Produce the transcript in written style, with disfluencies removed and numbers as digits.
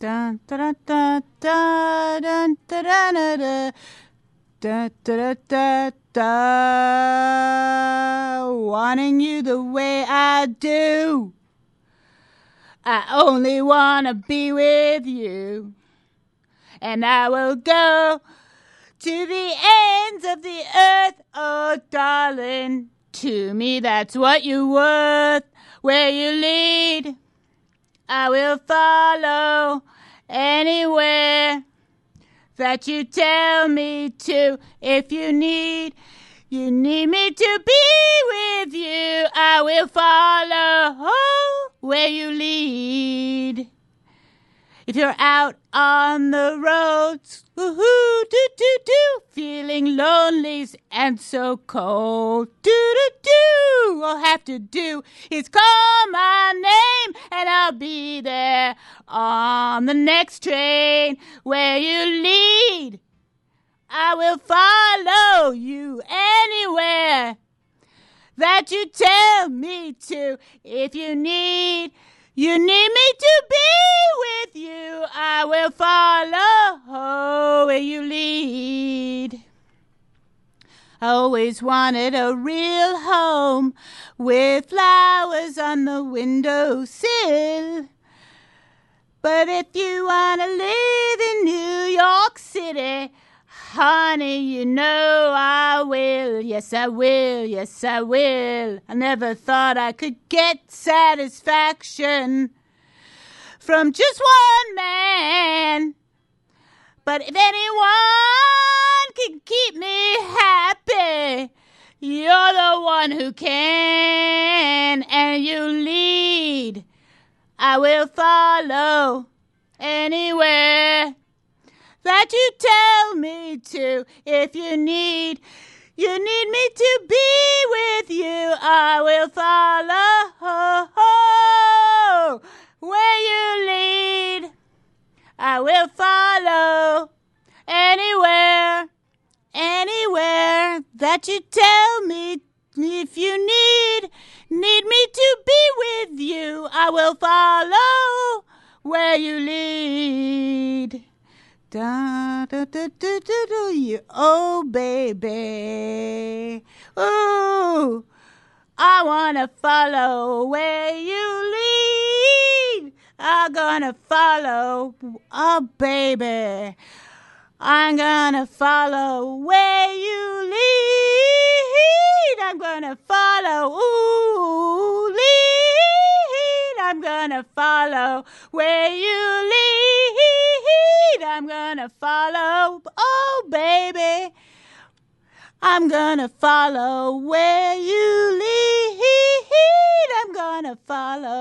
Dun, da, da, da, da, dun, da, da, da, da. Da, da, da, da, wanting you the way I do. I only wanna be with you, and I will go to the ends of the earth, oh darling. To me, that's what you're worth. Where you lead, I will follow anywhere that you tell me to. If you need me to be with you, I will follow where you lead. If you're out on the roads, woohoo, do, feeling lonely and so cold, do, all I have to do is call my name and I'll be there on the next train where you lead. I will follow you anywhere that you tell me to. If you need me to be with you, I will follow where you lead. I always wanted a real home with flowers on the windowsill. But if you want to live in New York City, honey, you know I will. Yes, I will. Yes, I will. I never thought I could get satisfaction from just one man. But if anyone can keep me happy, you're the one who can, and you lead. I will follow anywhere that you tell me to. If you need me to be with you, I will follow where you lead. I will follow anywhere that you tell me. If you need me to be with you, I will follow where you lead. Da, da, da, da, da, da, you, oh baby, ooh, I wanna follow where you lead. I'm gonna follow, oh baby, I'm gonna follow where you lead. I'm gonna follow, ooh, lead. I'm gonna follow where you lead. I'm gonna follow, oh baby, I'm gonna follow where you lead. I'm gonna follow.